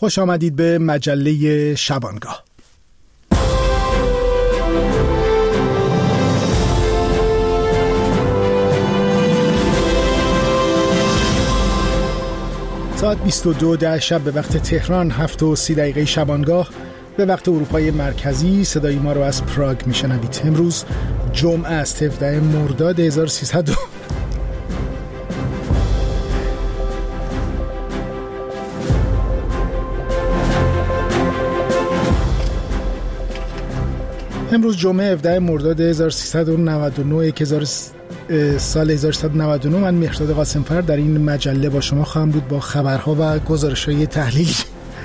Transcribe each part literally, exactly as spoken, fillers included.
خوش آمدید به مجله شبانگاه. ساعت بیست و دو ده شب به وقت تهران، هفت و سی دقیقه شبانگاه به وقت اروپای مرکزی. صدای ما رو از پراگ میشنوید. امروز جمعه است، هفدهم مرداد هزار و سیصد. امروز جمعه هفدهم مرداد هزار و سیصد و نود و نه که سال هزار و سیصد و نود و نه. من مهرداد قاسمفر در این مجله با شما خواهم بود با خبرها و گزارش‌های تحلیلی.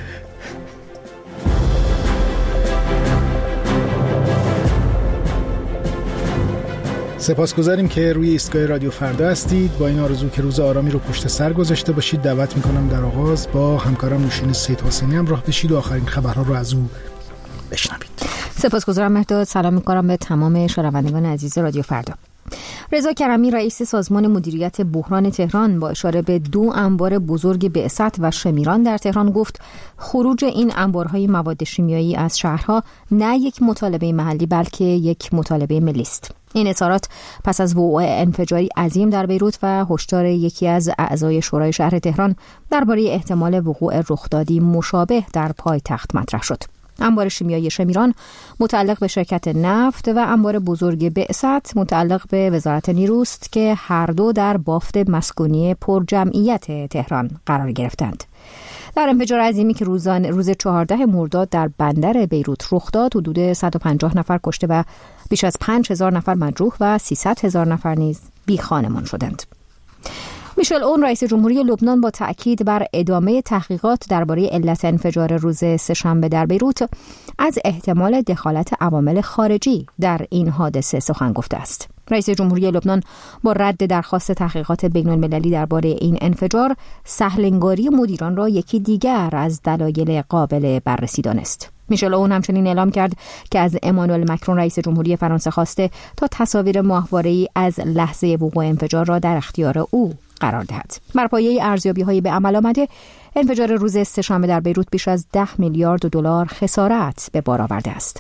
سپاسگزاریم که روی ایستگاه رادیو فردا هستید. با این آرزو که روز آرامی رو پشت سر گذاشته باشید، دعوت میکنم در آغاز با همکارم نوشین سید حسینی همراه بشید و آخرین خبرها رو از او بشنوید. سپاسگزارم مهرداد. سلام میکنم به تمام شنوندگان عزیز رادیو فردا. رضا کرمی رئیس سازمان مدیریت بحران تهران با اشاره به دو انبار بزرگ بعثت و شمیران در تهران گفت خروج این انبارهای مواد شیمیایی از شهرها نه یک مطالبه محلی بلکه یک مطالبه ملی است. این اظهارات پس از وقوع انفجاری عظیم در بیروت و هشدار یکی از اعضای شورای شهر تهران درباره احتمال وقوع رخدادی مشابه در پایتخت مطرح شد. انبار شیمیایی شمیران متعلق به شرکت نفت و انبار بزرگ بعثت متعلق به وزارت نیروست که هر دو در بافت مسکونی پرجمعیت تهران قرار گرفتند. در انفجار عظیمی که روزان روز چهاردهم مرداد در بندر بیروت رخ داد، حدود صد و پنجاه نفر کشته و بیش از پنج هزار نفر مجروح و سیصد هزار نفر نیز بی خانمان شدند. میشل اون رئیس جمهوری لبنان با تأکید بر ادامه تحقیقات درباره علت انفجار روز سه‌شنبه در بیروت از احتمال دخالت عوامل خارجی در این حادثه سخن گفته است. رئیس جمهوری لبنان با رد درخواست تحقیقات بین‌المللی درباره این انفجار، سهل‌انگاری مدیران را یکی دیگر از دلایل قابل بررسی دانست. میشل اون همچنین اعلام کرد که از امانوئل مکرون رئیس جمهوری فرانسه خواسته تا تصاویر ماهواره‌ای از لحظه وقوع انفجار را در اختیار او قرار دهد. بر پایه ارزیابی‌های به عمل آمده، انفجار روز سه‌شنبه در بیروت بیش از ده میلیارد دلار خسارت به بار آورده است.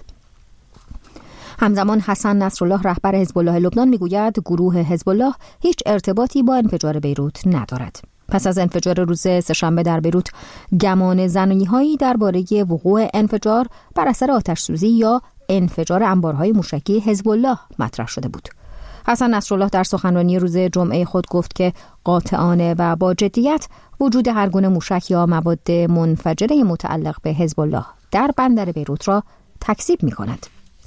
همزمان حسن نصرالله رهبر حزب الله لبنان میگوید گروه حزب الله هیچ ارتباطی با انفجار بیروت ندارد. پس از انفجار روز سه‌شنبه در بیروت، گمان زنی‌هایی درباره وقوع انفجار بر اثر آتش‌سوزی یا انفجار انبارهای موشکی حزب الله مطرح شده بود. حسن نصرالله در سخنرانی روز جمعه خود گفت که قاطعانه و با جدیت وجود هر گونه موشک یا مواد منفجره متعلق به حزب الله در بندر بیروت را تکذیب می‌کند.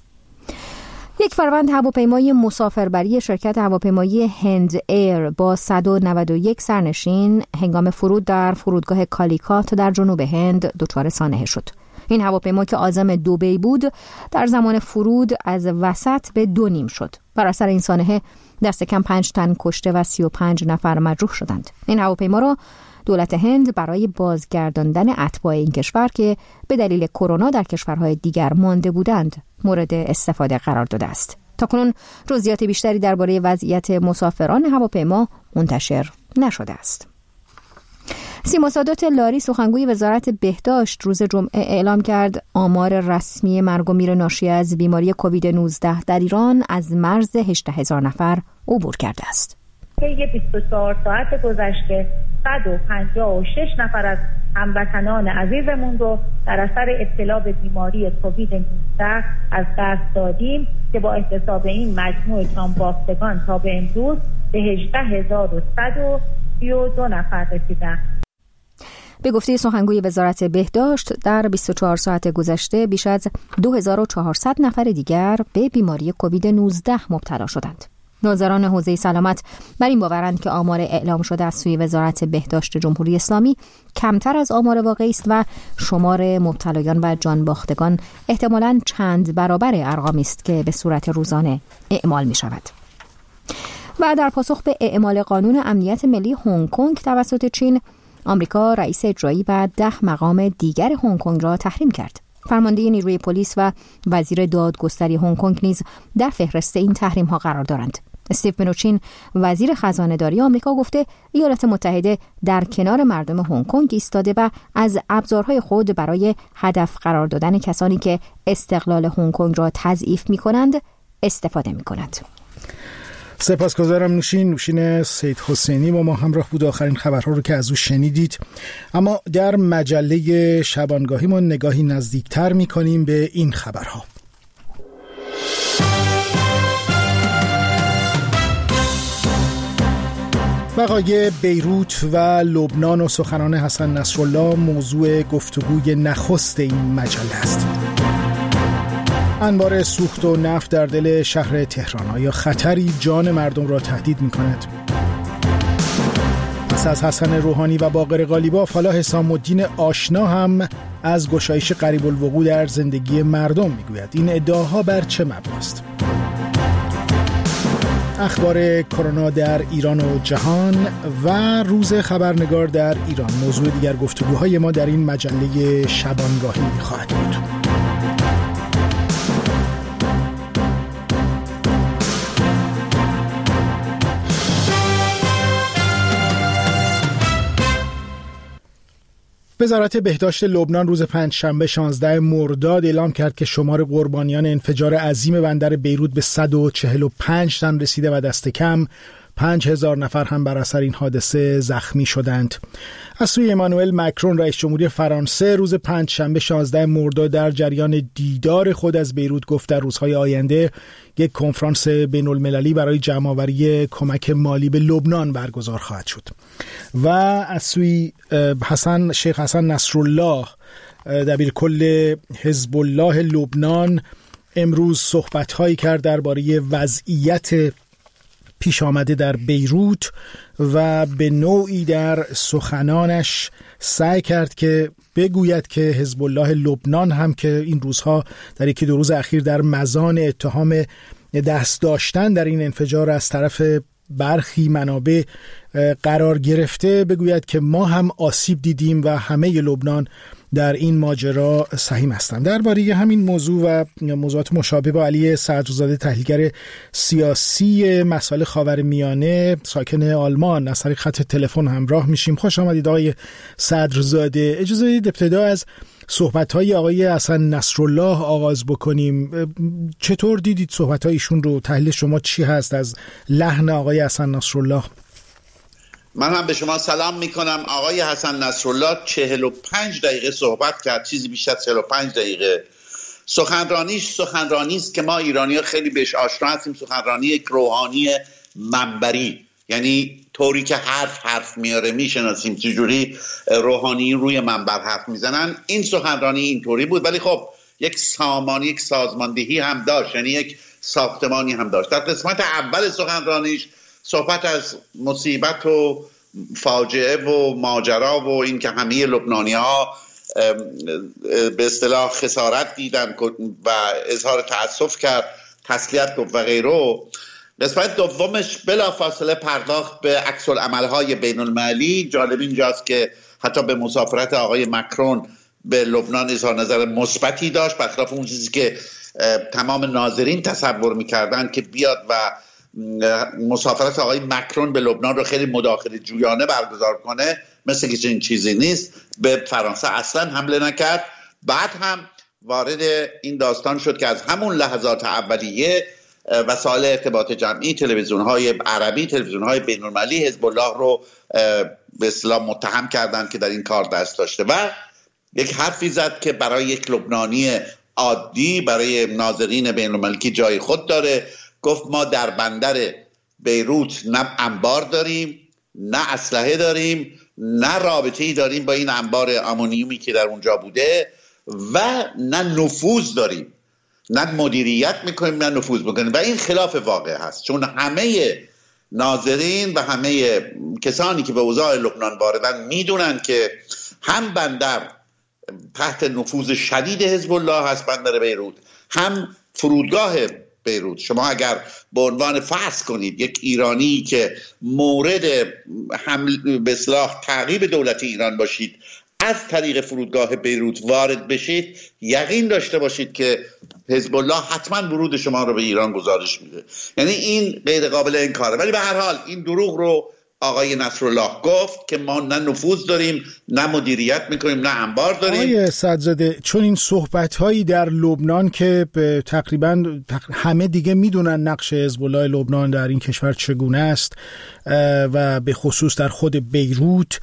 یک فروند هواپیمای مسافربری شرکت هواپیمایی هند ایر با صد و نود و یک سرنشین هنگام فرود در فرودگاه کالیکات در جنوب هند دچار سانحه شد. این هواپیما که عازم دبی بود در زمان فرود از وسط به دو نیم شد. بر اثر این سانحه دست کم پنج تن کشته و سی و پنج نفر مجروح شدند. این هواپیما را دولت هند برای بازگرداندن اتباع این کشور که به دلیل کرونا در کشورهای دیگر مانده بودند مورد استفاده قرار داده است. تاکنون جزئیات بیشتری درباره وضعیت مسافران هواپیما منتشر نشده است. سیما سادات لاری سخنگوی وزارت بهداشت روز جمعه اعلام کرد آمار رسمی مرگ و میر ناشی از بیماری کووید نوزده در ایران از مرز هجده هزار نفر عبور کرده است. طی بیست و چهار ساعت گذشته صد و پنجاه و شش نفر از هموطنان عزیزمون رو در اثر ابتلا به بیماری کووید نوزده از دست دادیم که با احتساب این مجموع جانباختگان تا به امروز به هجده هزار و صد و سی و دو نفر رسیدند. به گفته سخنگوی وزارت بهداشت در بیست و چهار ساعت گذشته بیش از دو هزار و چهارصد نفر دیگر به بیماری کووید نوزده مبتلا شدند. ناظران حوزه سلامت بر این باورند که آمار اعلام شده از سوی وزارت بهداشت جمهوری اسلامی کمتر از آمار واقعی است و شمار مبتلایان و جانباختگان احتمالاً چند برابر ارقامی است که به صورت روزانه اعمال می شود. و در پاسخ به اعمال قانون امنیت ملی هنگ کنگ توسط چین، آمریکا رئیس اجرایی و ده مقام دیگر هنگ کنگ را تحریم کرد. فرمانده نیروی پلیس و وزیر دادگستری هنگ کنگ نیز در فهرست این تحریم ها قرار دارند. استیو منوچین وزیر خزانه‌داری آمریکا گفته ایالات متحده در کنار مردم هنگ کنگ ایستاده و از ابزارهای خود برای هدف قرار دادن کسانی که استقلال هنگ کنگ را تضعیف می‌کنند استفاده می‌کند. سپاسگزارم نوشین. نوشین سید حسینی با ما همراه بود. آخرین خبرها رو که از او شنیدید. اما در مجله شبانگاهی ما نگاهی نزدیکتر می‌کنیم به این خبرها. وقایع بیروت و لبنان و سخنان حسن نصرالله موضوع گفتگوی نخست این مجله است. انبار سوخت و نفت در دل شهر تهران، آیا خطری جان مردم را تهدید می‌کند؟ پس از حسن روحانی و باقر غالیباف، حالا حسام الدین آشنا هم از گشایش قریب الوقوع در زندگی مردم میگوید. این ادعاها بر چه مبناست؟ اخبار کرونا در ایران و جهان و روز خبرنگار در ایران موضوع دیگر گفتگوهای ما در این مجله شبانگاهی خواهد بود. وزارت بهداشت لبنان روز پنجشنبه شانزده مرداد اعلام کرد که شمار قربانیان انفجار عظیم بندر بیروت به صد و چهل و پنج تن رسیده و دست کم پنج هزار نفر هم بر اثر این حادثه زخمی شدند. از سوی امانوئل مکرون رئیس جمهوری فرانسه روز پنجشنبه شانزده مرداد در جریان دیدار خود از بیروت گفت در روزهای آینده یک کنفرانس بین المللی برای جمع‌آوری کمک مالی به لبنان برگزار خواهد شد. و از سوی حسن شیخ حسن نصرالله دبیرکل حزب الله لبنان امروز صحبت‌هایی کرد درباره وضعیت پیش آمده در بیروت و به نوعی در سخنانش سعی کرد که بگوید که حزب الله لبنان هم که این روزها در یکی دو روز اخیر در مزان اتهام دست داشتن در این انفجار از طرف برخی منابع قرار گرفته، بگوید که ما هم آسیب دیدیم و همه لبنان در این ماجرا سهیم هستند. درباره همین موضوع و موضوعات مشابه با علی صدرزاده تحلیلگر سیاسی مسائل خاورمیانه ساکن آلمان از طریق خط تلفن همراه میشیم. خوش آمدید آقای صدرزاده. اجازه بدید ابتدا از صحبت‌های آقای حسن نصرالله آغاز بکنیم. چطور دیدید صحبت‌های ایشون رو؟ تحلیل شما چی هست از لحن آقای حسن نصرالله؟ من هم به شما سلام میکنم. آقای حسن نصرالله چهل و پنج دقیقه صحبت کرد، چیزی بیشتر چهل و پنج دقیقه. سخنرانیش سخنرانی است که ما ایرانی‌ها خیلی بهش آشنا هستیم، سخنرانی یک روحانی منبری، یعنی طوری که حرف حرف میاره میشناسیم چجوری روحانی روی منبر حرف میزنن. این سخنرانی اینطوری بود، ولی خب یک سامانی یک سازماندهی هم داشت، یعنی یک ساختمانی هم داشت. در قسمت اول سخنرانیش صحبت از مصیبت و فاجعه و ماجرا و این که همه لبنانی‌ها به اصطلاح خسارت دیدن و اظهار تأسف کرد، تسلیت گفت و غیره. قسمت دومش بلافاصله پرداخت به عکس العمل‌های بین المللی. جالب اینجاست که حتی به مسافرت آقای مکرون به لبنان اظهار نظر مثبتی داشت، برخلاف اون چیزی که تمام ناظرین تصور می‌کردن که بیاد و مسافرت آقای مکرون به لبنان رو خیلی مداخله جویانه برگزار کنه. مثل که این چیزی نیست. به فرانسه اصلا حمله نکرد. بعد هم وارد این داستان شد که از همون لحظات اولیه وسایل ارتباط جمعی، تلویزیون‌های عربی، تلویزیون‌های بین‌المللی حزب الله رو به اصطلاح متهم کردند که در این کار دست داشته و یک حرفی زد که برای یک لبنانی عادی، برای ناظرین بین‌المللی جای خود داره. گفت ما در بندر بیروت نه انبار داریم، نه اسلحه داریم، نه رابطه‌ای داریم با این انبار آمونیومی که در اونجا بوده و نه نفوذ داریم، نه مدیریت میکنیم نه نفوذ میکنیم. و این خلاف واقع هست، چون همه ناظرین و همه کسانی که به اوضاع لبنان واردن میدونن که هم بندر تحت نفوذ شدید حزب الله هست، بندر بیروت، هم فرودگاه بیروت. شما اگر به عنوان فرض کنید یک ایرانی که مورد حمل به اصطلاح تعقیب دولت ایران باشید، از طریق فرودگاه بیروت وارد بشید، یقین داشته باشید که حزب الله حتما ورود شما رو به ایران گزارش میده. یعنی این غیر قابل انکاره. ولی به هر حال این دروغ رو آقای نصرالله گفت که ما نه نفوذ داریم، نه مدیریت میکنیم، نه انبار داریم. آقای صدرزاده، چون این صحبت‌هایی در لبنان که تقریبا همه دیگه میدونن نقش حزب الله لبنان در این کشور چگونه است و به خصوص در خود بیروت،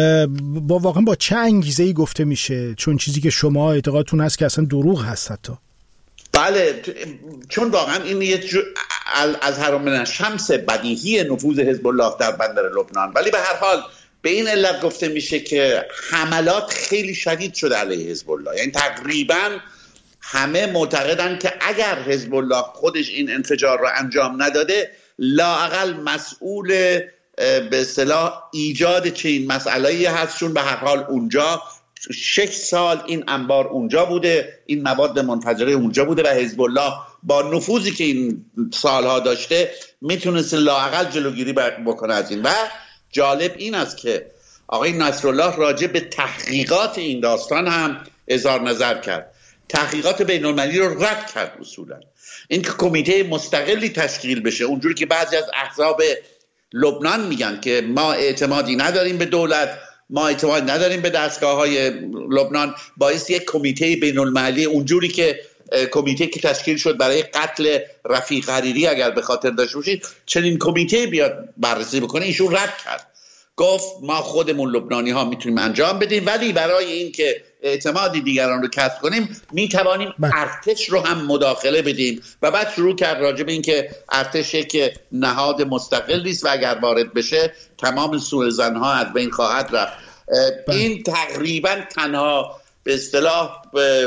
با واقعا با چه انگیزه‌ای گفته میشه؟ چون چیزی که شما اعتقادتون هست که اصلا دروغ هست حتی. بله، چون واقعا این یه جو از هرم شمس بدیهی نفوذ حزب الله در بندر لبنان. ولی به هر حال به این علت گفته میشه که حملات خیلی شدید شده علیه حزب الله. یعنی تقریبا همه معتقدن که اگر حزب الله خودش این انفجار رو انجام نداده، لااقل مسئول به اصطلاح ایجاد چنین مسئله‌ای هست، چون به هر حال اونجا شش سال این انبار اونجا بوده، این مواد منفجره اونجا بوده و حزب الله با نفوذی که این سالها داشته میتونست لااقل جلوگیری بکنه از این. و جالب این است که آقای نصرالله راجع به تحقیقات این داستان هم اظهار نظر کرد. تحقیقات بین المللی رو رد کرد اصولا. این که کمیته مستقلی تشکیل بشه، اونجوری که بعضی از احزاب لبنان میگن که ما اعتمادی نداریم به دولت، ما اعتماد نداریم به دستگاه‌های لبنان، باعث یک کمیته بین المللی اونجوری که کمیته که تشکیل شد برای قتل رفیق حریری اگر به خاطر داشته باشید، چنین کمیته بیاد بررسی بکنه. ایشون رد کرد، گفت ما خودمون لبنانی ها میتونیم انجام بدیم، ولی برای این که اعتمادی دیگران رو کسب کنیم میتوانیم ارتش رو هم مداخله بدیم. و بعد شروع کرد راجع به این که ارتش که نهاد مستقلی است و اگر وارد بشه تمام سوءظن‌ها از بین خواهد رفت. این تقریبا تنها به اصطلاح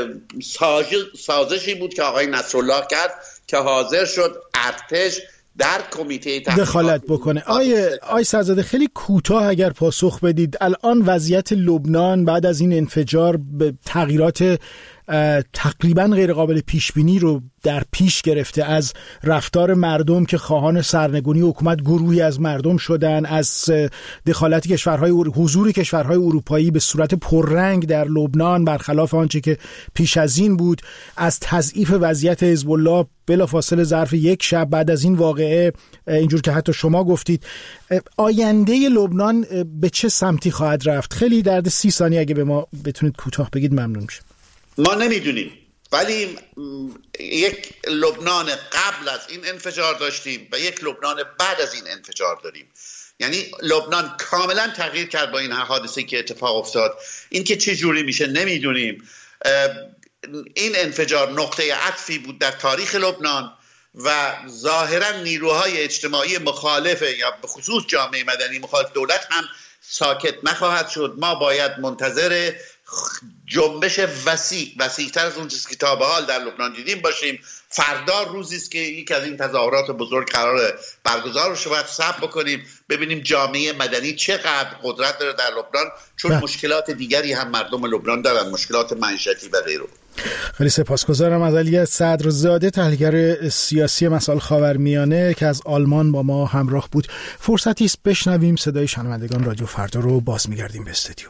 سازشی بود که آقای نصرالله کرد که حاضر شد ارتش در کمیته دخالت بکنه. آیه آی صدرزاده، خیلی کوتاه اگر پاسخ بدید، الان وضعیت لبنان بعد از این انفجار به تغییرات تقریبا غیر قابل پیش بینی رو در پیش گرفته، از رفتار مردم که خواهان سرنگونی حکومت گروهی از مردم شدن، از دخالت کشورهای حضور کشورهای اروپایی به صورت پررنگ در لبنان برخلاف آنچه که پیش از این بود، از تضعیف وضعیت حزب الله بلافاصله ظرف یک شب بعد از این واقعه، اینجور که حتی شما گفتید. آینده لبنان به چه سمتی خواهد رفت؟ خیلی در سی ثانیه اگه به ما بتونید کوتاه بگید ممنون میشم. ما نمیدونیم، ولی یک لبنان قبل از این انفجار داشتیم و یک لبنان بعد از این انفجار داریم. یعنی لبنان کاملا تغییر کرد با این حادثه که اتفاق افتاد. این که چه جوری میشه نمیدونیم. این انفجار نقطه عطفی بود در تاریخ لبنان و ظاهرا نیروهای اجتماعی مخالف یا به خصوص جامعه مدنی مخالف دولت هم ساکت نخواهد شد. ما باید منتظر جنبش وسیع وسیع‌تر از اون چیزی که تا به حال در لبنان دیدیم باشیم. فردا روزی است که یک از این تظاهرات بزرگ قرار برگزار بشه، باید صبر بکنیم ببینیم جامعه مدنی چقدر قدرت داره در لبنان، چون ده. مشکلات دیگری هم مردم لبنان دارن، مشکلات معیشتی و غیره. خیلی سپاسگزارم از علی صدرزاده، تحلیلگر سیاسی مسائل خاورمیانه که از آلمان با ما همراه بود. فرصتی است بشنویم صدای شنوندگان رادیو فردا رو، باز می‌گردیم به استودیو.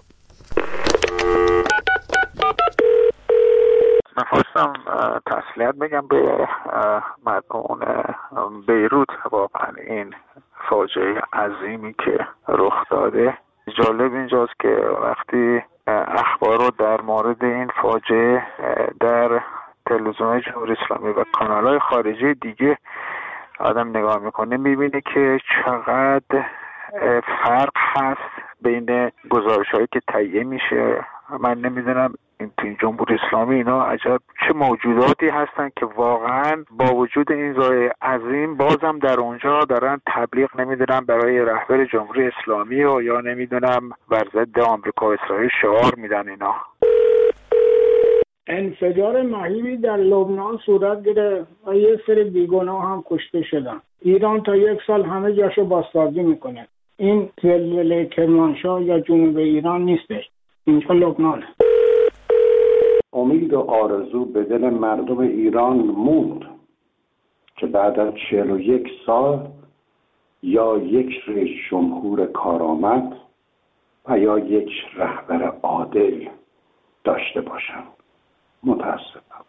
من خواستم تسلیت بگم به مردمان بیروت. واقعا این فاجعه عظیمی که رخ داده، جالب اینجاست که وقتی اخبار رو در مورد این فاجعه در تلویزیون‌های جمهوری اسلامی و کانال‌های خارجی دیگه آدم نگاه میکنه، میبینه که چقدر فرق هست بین گزارش‌هایی که تهیه میشه. من نمیدونم این توی جمهوری اسلامی اینا عجب چه موجوداتی هستن که واقعا با وجود این ضایعه عظیم بازم در اونجا دارن تبلیغ نمیدونم برای رهبر جمهوری اسلامی و یا نمیدونم بر ضد آمریکا و اسرائیل شعار میدن. اینا انفجار مهیبی در لبنان صورت گرفت و یه سری بیگناه هم کشته شدن. ایران تا یک سال همه جاشو بازسازی میکنه. این زلزله کرمانشاه یا جنوب ایران نیستش، اینجا لبنانه. امید و آرزو به دل مردم ایران موند که بعد از چهل و یک سال یا یک رئیس جمهور کارآمد و یا یک رهبر عادل داشته باشم. متاسفم.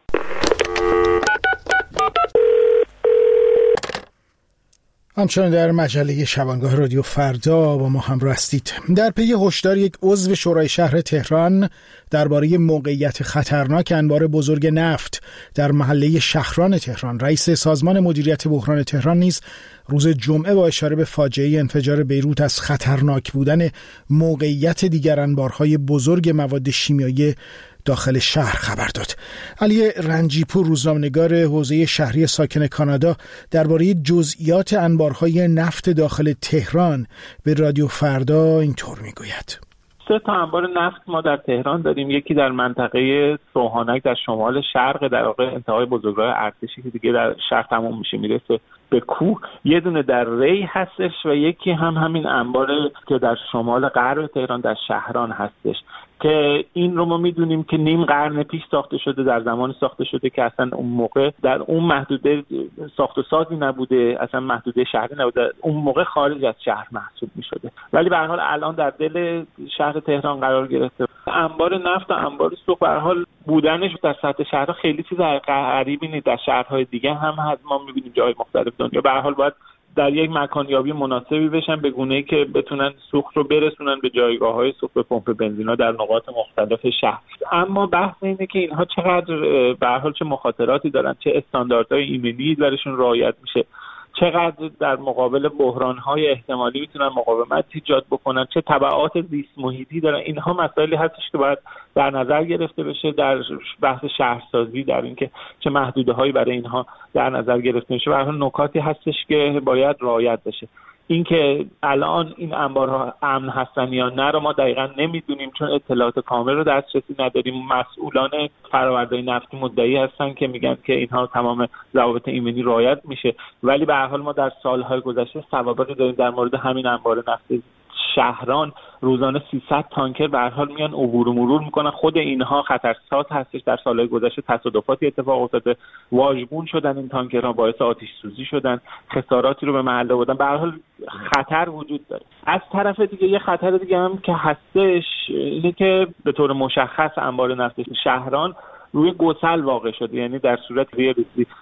همچنان در مجله شبانگاه رادیو فردا با ما همراه هستید. در پی هشدار یک عضو شورای شهر تهران درباره موقعیت خطرناک انبار بزرگ نفت در محله شهران تهران، رئیس سازمان مدیریت بحران تهران نیز روز جمعه با اشاره به فاجعه انفجار بیروت از خطرناک بودن موقعیت دیگر انبارهای بزرگ مواد شیمیایی داخل شهر خبر داد. علی رنجیپور، روزنامه‌نگار حوزه شهری ساکن کانادا، درباره جزئیات انبارهای نفت داخل تهران به رادیو فردا اینطور میگوید: سه تا انبار نفت ما در تهران داریم. یکی در منطقه سوهانک در شمال شرق، در واقع انتهای بزرگراه ارتشی که دیگه در شهر تموم میشه میرسه به کوه. یه دونه در ری هستش و یکی هم همین انبار که در شمال غرب تهران در شهران هستش که این رو ما میدونیم که نیم قرن پیش ساخته شده، در زمان ساخته شده که اصلا اون موقع در اون محدوده ساخت و سازی نبوده، اصلا محدوده شهری نبوده، اون موقع خارج از شهر محسوب میشده، ولی به هر حال الان در دل شهر تهران قرار گرفته. انبار نفت و انبار سوخت به هر حال بودنش در سطح شهرها خیلی چیز غریبی نیست. در شهرهای دیگه هم هست، ما میبینیم جای مختلف دنیا. به هر حال باید در یک مکانیابی مناسبی بشن به گونه‌ای که بتونن سوخت رو برسونن به جایگاه‌های سوخت پمپ بنزینا در نقاط مختلف شهر. اما بحث اینه که اینها چقدر به هر حال چه مخاطراتی دارن، چه استانداردهای ایمنی درشون رعایت میشه، چقدر در مقابل بحران‌های احتمالی میتونن مقاومت ایجاد بکنن، چه تبعات زیست محیطی دارن. اینها مسائلی هستش که باید در نظر گرفته بشه در بحث شهرسازی، در اینکه چه محدوده‌هایی برای اینها در نظر گرفته میشه. به هر حال نکاتی هستش که باید رعایت بشه. اینکه الان این انبارها امن هستن یا نه رو ما دقیقاً نمیدونیم، چون اطلاعات کامل رو دسترسی نداریم. مسئولان فرآوردهای نفتی مدعی هستن که میگن که اینها تمام ضوابط ایمنی رعایت میشه، ولی به هر حال ما در سالهای گذشته سوابقی داریم در مورد همین انبار نفت شهران. روزانه سیصد تانکر به هر حال میان عبور و مرور میکنن. خود اینها خطرساز هستش. در سالهای گذشته تصادفاتی اتفاق افتاده، واژگون شدن این تانکرها، باعث آتش سوزی شدن، خساراتی رو به محله بردن. به هر حال خطر وجود داره. از طرف دیگه یه خطر دیگه هم که هستش اینه که به طور مشخص انبار نفت شهران روی گسل واقع شده. یعنی در صورت یه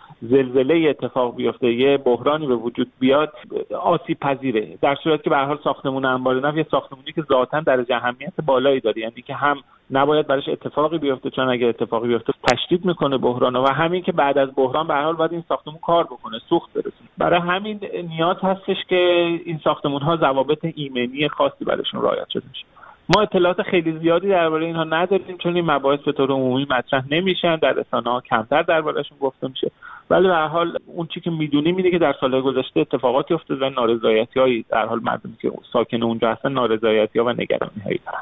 زلزله اتفاق بیفته، یه بحرانی به وجود بیاد، آسیب پذیره. در صورت که به هر حال ساختمون انبار نفت یه ساختمونی که ذاتاً درجه اهمیت بالایی داره، یعنی که هم نباید براش اتفاقی بیفته، چون اگه اتفاقی بیفته تشدید میکنه بحران، و همین که بعد از بحران به هر حال باید این ساختمون کار بکنه، سوخت برسونه. برای همین نیاز هستش که این ساختمون‌ها ضوابط ایمنی خاصی براشون رعایت شده باشه. ما اطلاعات خیلی زیادی درباره اینها نداریم، چون این مباحث به طور عمومی مطرح نمیشن، در رسانه‌ها کمتر درباره‌شون گفته میشه. ولی به هر حال اون چیزی که میدونیم اینه که در سال‌های گذشته اتفاقاتی افتاده و نارضایتی‌هایی در حال مردمی که ساکن اونجا هستن نارضایتی‌ها و نگرانی‌هایی دارن.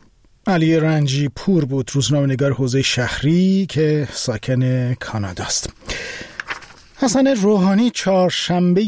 علی رنجیپور بود، روزنامه‌نگار حوزه شهری که ساکن کاناداست. حسن روحانی چهارشنبه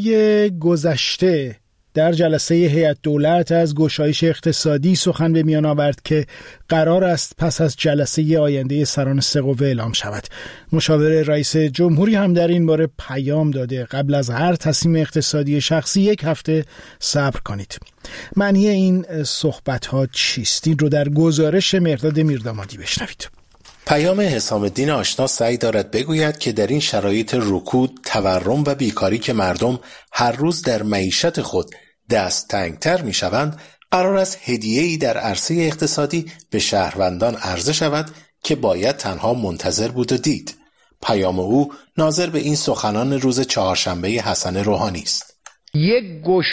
گذشته در جلسه هیئت دولت از گشایش اقتصادی سخن به میان آورد که قرار است پس از جلسه آینده سران سه قوه اعلام شود. مشاور رئیس جمهوری هم در این باره پیام داده قبل از هر تصمیم اقتصادی شخصی یک هفته صبر کنید. معنی این صحبت‌ها چیست؟ این رو در گزارش مرداد میردامادی بشنوید. پیام حسام الدین آشنا سعی دارد بگوید که در این شرایط رکود، تورم و بیکاری که مردم هر روز در معیشت خود دست تنگتر می شوند، قرار است هدیه‌ای در عرصه اقتصادی به شهروندان عرضه شود که باید تنها منتظر بود و دید. پیام او ناظر به این سخنان روز چهارشنبه حسن روحانی است. یک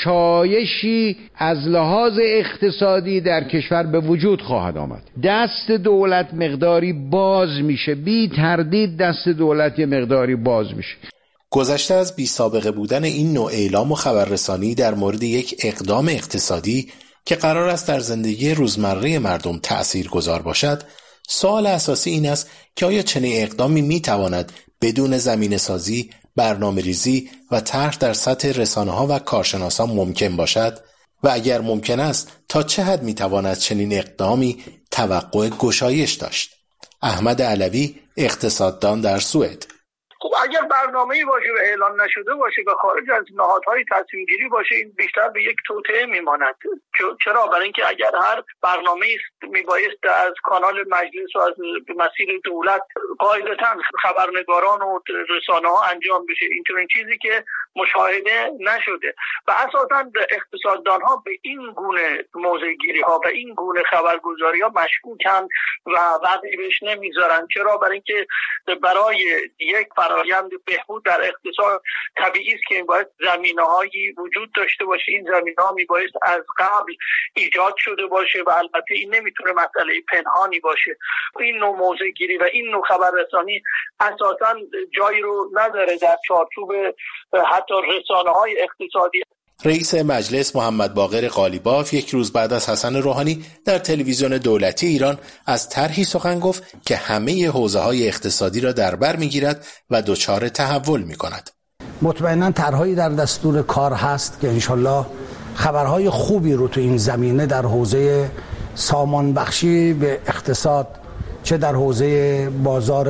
گشایشی از لحاظ اقتصادی در کشور به وجود خواهد آمد. دست دولت مقداری باز میشه، بی تردید دست دولت یه مقداری باز میشه. گذشته از بی سابقه بودن این نوع اعلام و خبررسانی در مورد یک اقدام اقتصادی که قرار است در زندگی روزمره مردم تأثیر گذار باشد، سوال اساسی این است که آیا چنین اقدامی میتواند بدون زمینه سازی، برنامه ریزی و طرح در سطح رسانه ها و کارشناسان ممکن باشد و اگر ممکن است تا چه حد میتواند چنین اقدامی توقع گشایش داشت؟ احمد علوی، اقتصاددان در سوئد: خب اگر برنامه‌ای باشه و اعلان نشده باشه و خارج از نهادهای تصمیم گیری باشه، این بیشتر به یک توطئه میماند. چرا؟ برای اینکه اگر هر برنامه‌ای میبایست از کانال مجلس و از مسیر دولت قاعدتاً خبرنگاران و رسانه‌ها انجام بشه، اینطور چیزی که مشاهده نشده و اساساً اقتصاددان‌ها به این گونه موضع‌گیری‌ها و این گونه خبرگزاری‌ها مشکوکن و وقتی بهش نمیذارن. چرا؟ برای اینکه برای یک فرآیند بهبود در اقتصاد طبیعی است که این باید زمینه‌هایی وجود داشته باشه، این زمینه‌ها میبایست از قبل ایجاد شده باشه و البته این نمیتونه مسئله پنهانی باشه. این نوع موضع‌گیری و این نوع خبررسانی اساساً جایی رو نداره در چارچوب حتی رسانه‌های اقتصادی. رئیس مجلس محمد باقر قالیباف یک روز بعد از حسن روحانی در تلویزیون دولتی ایران از طرحی سخن گفت که همه حوزه‌های اقتصادی را در بر می‌گیرد و دچار تحول می‌کند. مطمئناً طرحی در دستور کار هست که انشالله خبرهای خوبی رو تو این زمینه در حوزه سامان بخشی به اقتصاد، چه در حوزه بازار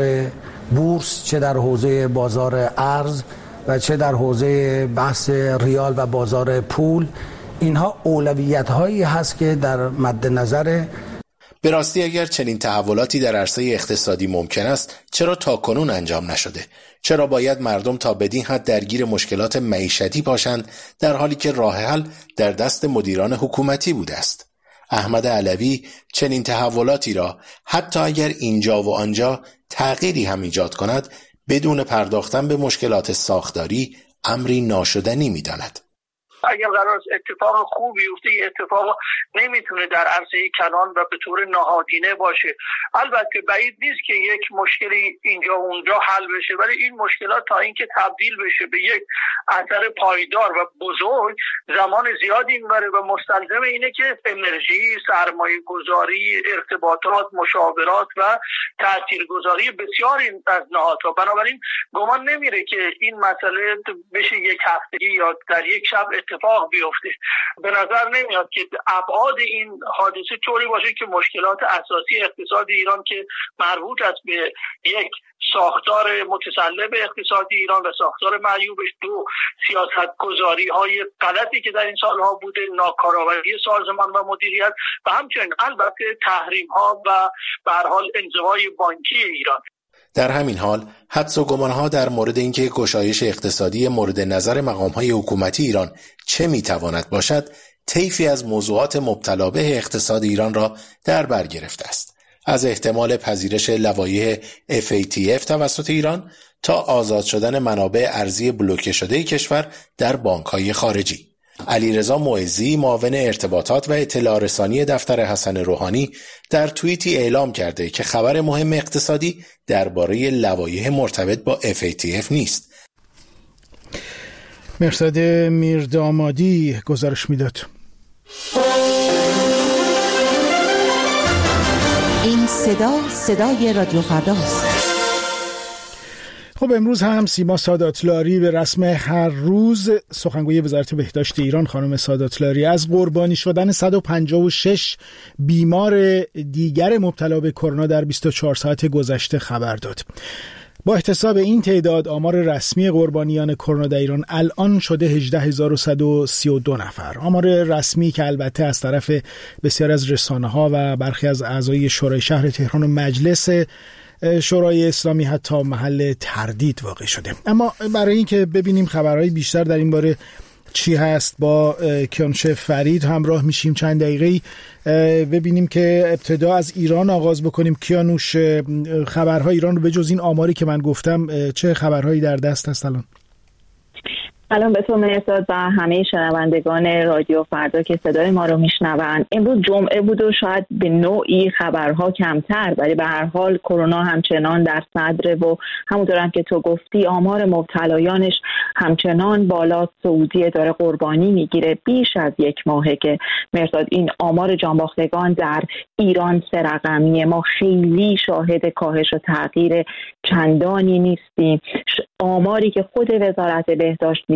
بورس، چه در حوزه بازار ارز و چه در حوزه بحث ریال و بازار پول، اینها اولویت هایی هست که در مد نظر. به راستی اگر چنین تحولاتی در عرصه اقتصادی ممکن است، چرا تاکنون انجام نشده؟ چرا باید مردم تا بدین حد درگیر مشکلات معیشتی باشند در حالی که راه حل در دست مدیران حکومتی بوده است؟ احمد علوی چنین تحولاتی را حتی اگر اینجا و آنجا تغییری هم ایجاد کند، بدون پرداختن به مشکلات ساختاری امری ناشدنی می‌داند. اگر قرار است اتفاق خوب بیفته، این اتفاق نمیتونه در عرصه کلان و به طور نهادینه باشه. البته بعید نیست که یک مشکلی اینجا و اونجا حل بشه، ولی این مشکلات تا اینکه تبدیل بشه به یک اثر پایدار و بزرگ زمان زیادی میبره و مستلزم اینه که انرژی، سرمایه گذاری، ارتباطات، مشاورات و تاثیرگذاری بسیاری از نهادها. بنابراین گمان نمیره که این مسئله بشه یک هفتگی یا در یک شب اتفاق بیفته. به نظر نمیاد که ابعاد این حادثه طوری باشه که مشکلات اساسی اقتصاد ایران که مربوط است به یک ساختار متسلب اقتصادی ایران و ساختار معیوبش، دو سیاست گذاری های غلطی که در این سالها بوده، ناکارآمدی سازمان و مدیریت و همچنین البته تحریم ها و به هر حال انزوای بانکی ایران. در همین حال حدس و گمان‌ها در مورد اینکه گشایش اقتصادی مورد نظر مقام‌های حکومتی ایران چه می‌تواند باشد، طیفی از موضوعات مبتلا به اقتصاد ایران را در بر گرفته است. از احتمال پذیرش لوایح اف ای تی اف توسط ایران تا آزاد شدن منابع ارزی بلوکه شده کشور در بانک‌های خارجی. علیرضا معزی معاون ارتباطات و اطلاع رسانی دفتر حسن روحانی در توییتی اعلام کرده که خبر مهم اقتصادی درباره لوایح مرتبط با اف ای تی اف نیست. مرصد میردامادی گزارش میداد. این صدا صدای رادیو فرداست. خب امروز هم سیما ساداتلاری به رسم هر روز سخنگوی وزارت بهداشت ایران خانم ساداتلاری از قربانی شدن صد و پنجاه و شش بیمار دیگر مبتلا به کرونا در بیست و چهار ساعت گذشته خبر داد. با احتساب این تعداد آمار رسمی قربانیان کرونا در ایران الان شده هجده هزار و صد و سی و دو نفر. آمار رسمی که البته از طرف بسیار از رسانه‌ها و برخی از اعضای شورای شهر تهران و مجلس شورای اسلامی حتی محل تردید واقع شده. اما برای اینکه ببینیم خبرهای بیشتر در این باره چی هست، با کیانوش فرید همراه میشیم چند دقیقه ببینیم که ابتدا از ایران آغاز بکنیم. کیانوش، خبرهای ایران رو به جز این آماری که من گفتم چه خبرهایی در دست هست الان؟ سلام به تو مرساد و همه شنوندگان رادیو فردا که صدای ما رو میشنوند. امروز جمعه بود و شاید به نوعی خبرها کمتر، ولی به هر حال کرونا همچنان در صدر و همونطور هم که تو گفتی آمار مبتلایانش همچنان بالا. سعودی داره قربانی میگیره، بیش از یک ماهه که مرساد این آمار جانباختگان در ایران سه رقمیه. ما خیلی شاهد کاهش و تغییر چندانی نیستیم. آماری که خود وزارت بهداشت میده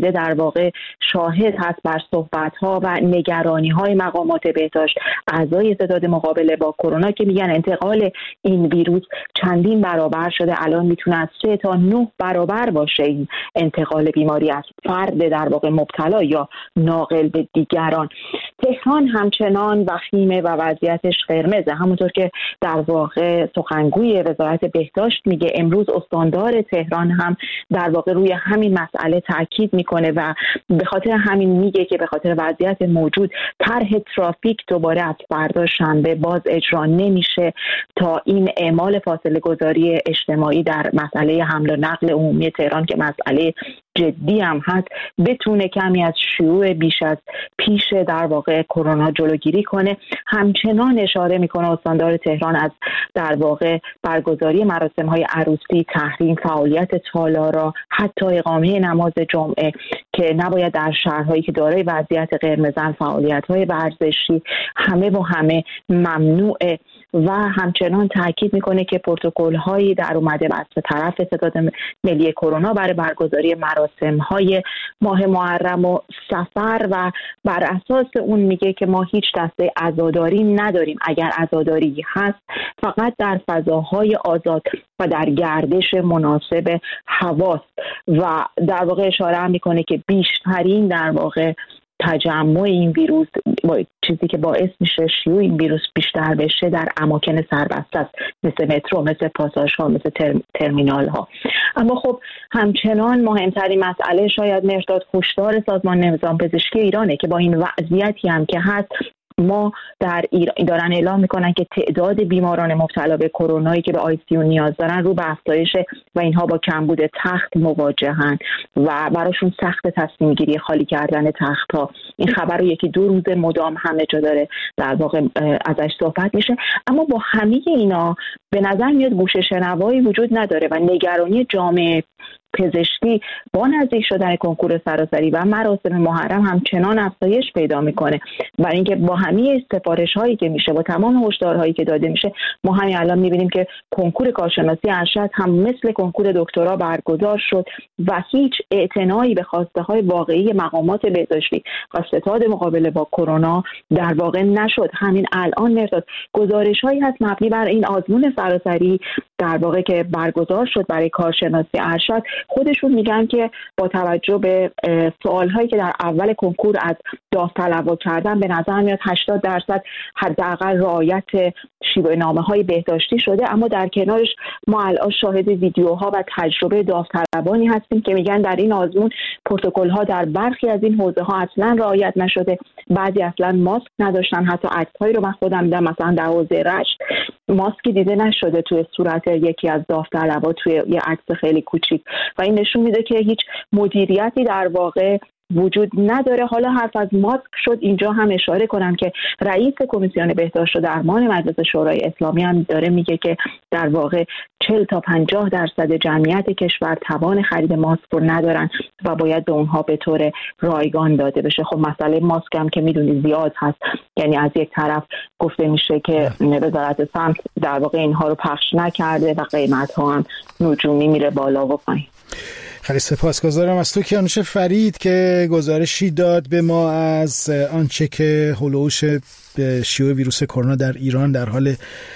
رسیده در واقع شاهد هست بر صحبت‌ها و نگرانی‌های مقامات بهداشت، اعضای ستاد مقابله با کرونا که میگن انتقال این ویروس چندین برابر شده، الان میتونه از سه تا نه برابر باشه این انتقال بیماری از فرد در واقع مبتلا یا ناقل به دیگران. تهران همچنان وخیمه و وضعیتش قرمزه، همونطور که در واقع سخنگوی وزارت بهداشت میگه. امروز استاندار تهران هم در واقع روی همین مسئله تاکید میکنه و به خاطر همین میگه که به خاطر وضعیت موجود طرح ترافیک دوباره از فردا شنبه باز اجرا نمیشه تا این اعمال فاصله گذاری اجتماعی در مسئله حمل و نقل عمومی تهران که مسئله جدی هم هست بتونه کمی از شیوع بیش از پیش در واقع کرونا جلوگیری کنه. همچنان اشاره میکنه استاندار تهران از در واقع برگزاری مراسم های عروسی، تحریم فعالیت تالارا، حتی اقامه نماز جمعه که نباید در شهرهایی که دارای وضعیت قرمزن فعالیت های ورزشی همه و همه ممنوعه و همچنان تاکید میکنه که پروتکل هایی در اومده از طرف ستاد ملی کرونا برای برگزاری مراسم های ماه محرم و سفر و بر اساس اون میگه که ما هیچ دسته عزاداری نداریم. اگر عزاداری هست فقط در فضاهای آزاد و در گردش مناسب هواست و در واقع اشاره هم میکنه که بیشترین در واقع تجمع این ویروس با چیزی که باعث میشه شیوع این ویروس بیشتر بشه در اماکن سربسته است، مثل مترو، مثل پاساژ ها، مثل تر... ترمینال ها. اما خب همچنان مهمترین مسئله شاید مرداد هشدار سازمان نظام پزشکی ایرانه که با این وضعیتی هم که هست ما در ایران دارن اعلام میکنن که تعداد بیماران مبتلا به کرونایی که به آی سی یو نیاز دارن رو به افزایشه و اینها با کمبود تخت مواجهن و براشون سخت تصمیم گیری خالی کردن تخت ها. این خبر رو یکی دو روز مدام همه جا داره در واقع ازش صحبت میشه. اما با همه اینا به نظر میاد گوش شنوایی وجود نداره و نگرانی جامعه پزشکی با نزدیک شدن کنکور سراسری و مراسم محرم همچنان افزایش پیدا میکنه. برای اینکه با همه سفارش هایی که میشه، با تمام هشدارهایی که داده میشه، ما همین الان میبینیم که کنکور کارشناسی ارشد هم مثل کنکور دکترا برگزار شد و هیچ اعتنایی به خواسته های واقعی مقامات بهداشتی و ستاد مقابله با کرونا در واقع نشد. همین الان مرداد گزارش هایی هست مبنی بر این آزمون سراسری در واقع که برگزار شد برای کارشناسی ارشد. خودشون میگن که با توجه به سوال هایی که در اول کنکور از داوطلبا کردن به نظر میاد هشتاد درصد حداقل رعایت شیوه نامه های بهداشتی شده. اما در کنارش ما الان شاهد ویدیوها و تجربه داوطلبانی هستیم که میگن در این آزمون پروتکل ها در برخی از این حوزه ها اصلا رعایت نشده، بعضی اصلا ماسک نداشتن. حتی عکس هایی رو من خودم دیدم، مثلا در حوزه رشت ماسکی دیده نشده توی صورت یکی از داوطلبا توی یه عکس خیلی کوچیک و این نشون میده که هیچ مدیریتی در واقع وجود نداره. حالا حرف از ماسک شد، اینجا هم اشاره کنم که رئیس کمیسیون بهداشت و درمان مجلس شورای اسلامی هم داره میگه که در واقع چهل تا پنجاه درصد جمعیت کشور توان خرید ماسک رو ندارن و باید به اونها به طور رایگان داده بشه. خب مسئله ماسک هم که میدونی زیاد هست، یعنی از یک طرف گفته میشه که وزارت سمت در واقع اینها رو پخش نکرده و قیمت ها هم نجومی میره بالا و پایین. خیلی سپاسگزارم از تو کیانوش فرید که گزارشی داد به ما از آنچه که هولوش شیوع ویروس کرونا در ایران در حال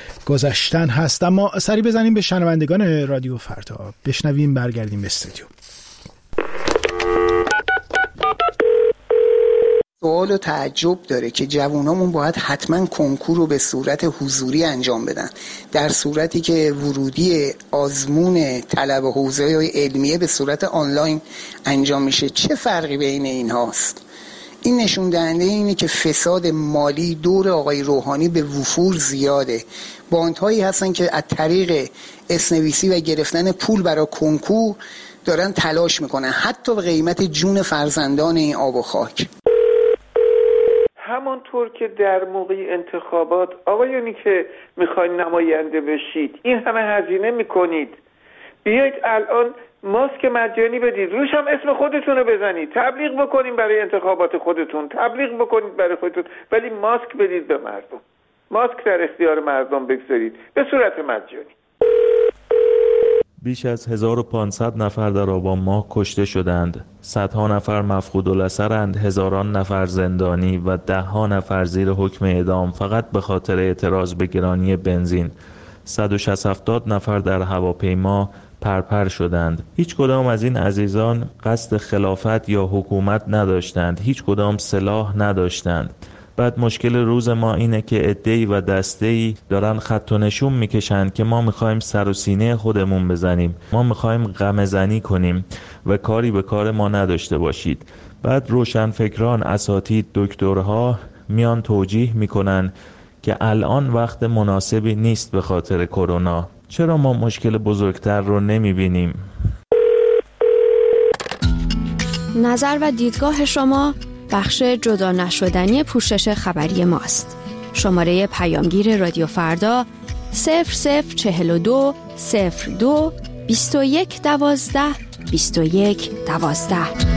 گذشتن هست. اما سری بزنیم به شنوندگان رادیو فردا، بشنویم برگردیم به استودیو. سوال و تعجب داره که جوانامون باید حتما کنکور رو به صورت حضوری انجام بدن، در صورتی که ورودی آزمون طلب حوزه‌های علمیه به صورت آنلاین انجام میشه. چه فرقی بین این هاست؟ این نشون دهنده اینه که فساد مالی دور آقای روحانی به وفور زیاده. باندهایی هستن که از طریق اسنویسی و گرفتن پول برای کنکور دارن تلاش میکنن، حتی به قیمت جون فرزندان این آب و خاک. همانطور که در موقع انتخابات آقایونی که میخواین نماینده بشید این همه هزینه میکنید، بیایید الان ماسک مجانی بدید، روش هم اسم خودتون رو بزنید، تبلیغ بکنید برای انتخابات خودتون، تبلیغ بکنید برای خودتون، ولی ماسک بدید به مردم، ماسک در اختیار مردم بگذارید به صورت مجانی. بیش از هزار و پانصد نفر در آبان ماه کشته شدند. صدها نفر مفقود الاثرند، هزاران نفر زندانی و ده ها نفر زیر حکم اعدام فقط به خاطر اعتراض به گرانی بنزین. صد و شصت هفتاد نفر در هواپیما پرپر شدند. هیچ کدام از این عزیزان قصد خلافت یا حکومت نداشتند، هیچ کدام سلاح نداشتند. بعد مشکل روز ما اینه که عده‌ای و دسته‌ای دارن خط و نشون میکشن که ما میخوایم سر و سینه خودمون بزنیم، ما میخوایم غم‌زنی کنیم و کاری به کار ما نداشته باشید. بعد روشنفکران، اساتید، دکترها میان توجیه میکنن که الان وقت مناسبی نیست به خاطر کرونا. چرا ما مشکل بزرگتر رو نمیبینیم؟ نظر و دیدگاه شما بخش جدا نشدنی پوشش خبری ماست. شماره پیامگیر رادیو فردا صفر صفر چهل و دو صفر دو بیست و یک دوازده بیست و یک دوازده.